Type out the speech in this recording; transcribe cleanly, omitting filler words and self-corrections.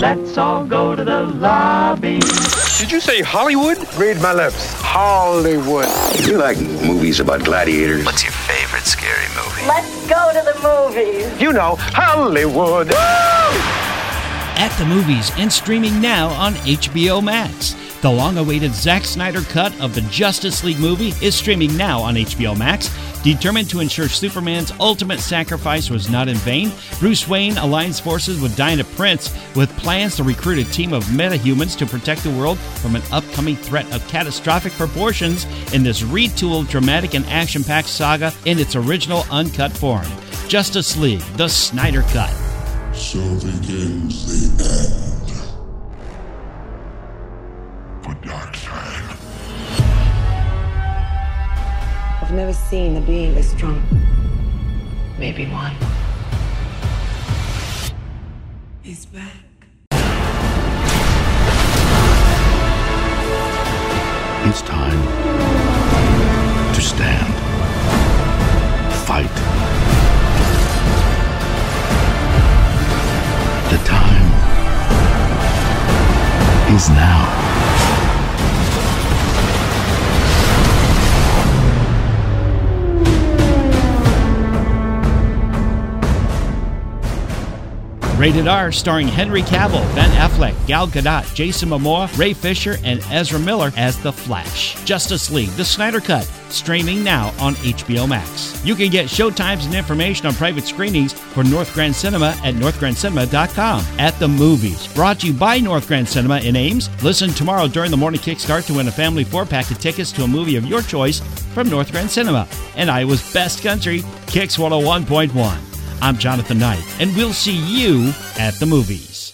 Let's all go to the lobby. Did you say Hollywood? Read my lips. Hollywood. You like movies about gladiators? What's your favorite scary movie? Let's go to the movies. You know, Hollywood. At the Movies and streaming now on HBO Max. The long-awaited Zack Snyder cut of the Justice League movie is streaming now on HBO Max. Determined to ensure Superman's ultimate sacrifice was not in vain, Bruce Wayne aligns forces with Diana Prince with plans to recruit a team of metahumans to protect the world from an upcoming threat of catastrophic proportions in this retooled, dramatic, and action-packed saga in its original uncut form. Justice League, the Snyder Cut. So begins the end for Darkseid. I've never seen a being this strong. Maybe one. He's back. It's time to stand, fight. The time is now. Rated R, starring Henry Cavill, Ben Affleck, Gal Gadot, Jason Momoa, Ray Fisher, and Ezra Miller as The Flash. Justice League, the Snyder Cut, streaming now on HBO Max. You can get showtimes and information on private screenings for North Grand Cinema at northgrandcinema.com. At the Movies, brought to you by North Grand Cinema in Ames. Listen tomorrow during the morning kickstart to win a family 4-pack of tickets to a movie of your choice from North Grand Cinema and Iowa's best country, Kicks 101.1. I'm Jonathan Knight, and we'll see you at the movies.